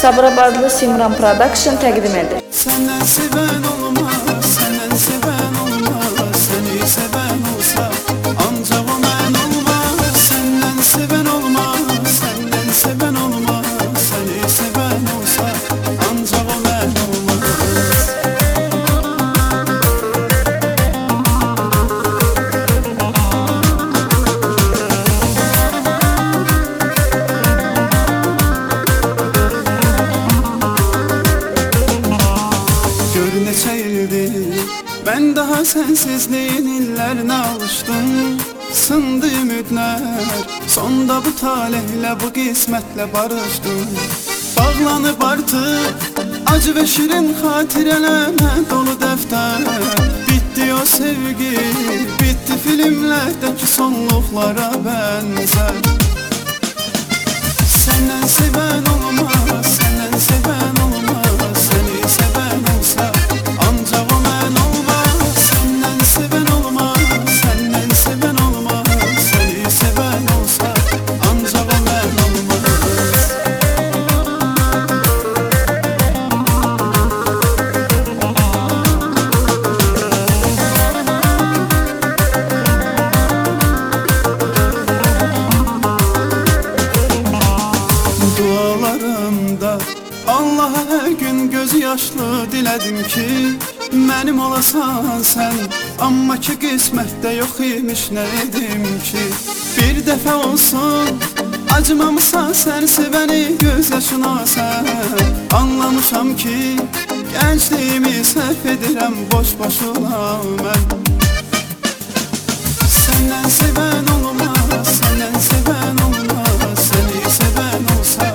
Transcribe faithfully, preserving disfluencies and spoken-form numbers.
Sabirabadlı Simran Production təqdim edir. Senden seven olmaz, senden seven olmaz. Seni seven olsa ancak o ben olmaz. Senden seven olmaz, senden seven olmaz. Seni seven olsa ancak o ben olmaz. Gör neçə ildir ben daha sensizliğin illerine alıştım. Sındı ümidler, sonda bu talihlə, bu qismətlə barışdım. Bağlanıb artıq acı ve şirin xatirələrə dolu dəftər. Bitti o sevgi, bitti filmlərdəki sonluqlara bənzər. Senden seven olmaz, senden seven olmaz. Seni seven olsa ancak o ben olmaz. Senden seven olmaz, senden seven olmaz. Seni seven olsa ancak o ben olmaz. Dualarımda Allah'a her gün gözü yaşlı diledim ki benim olasan sen. Amma ki qismətdə yox imiş, nə edim ki? Bir dəfə olsun acımamısan sen, sevəni göz yaşına sen. Anlamışam ki gençliğimi səhv edirəm boş boşuna mən. Senden seven olmaz, senden seven olmaz. Seni seven olsa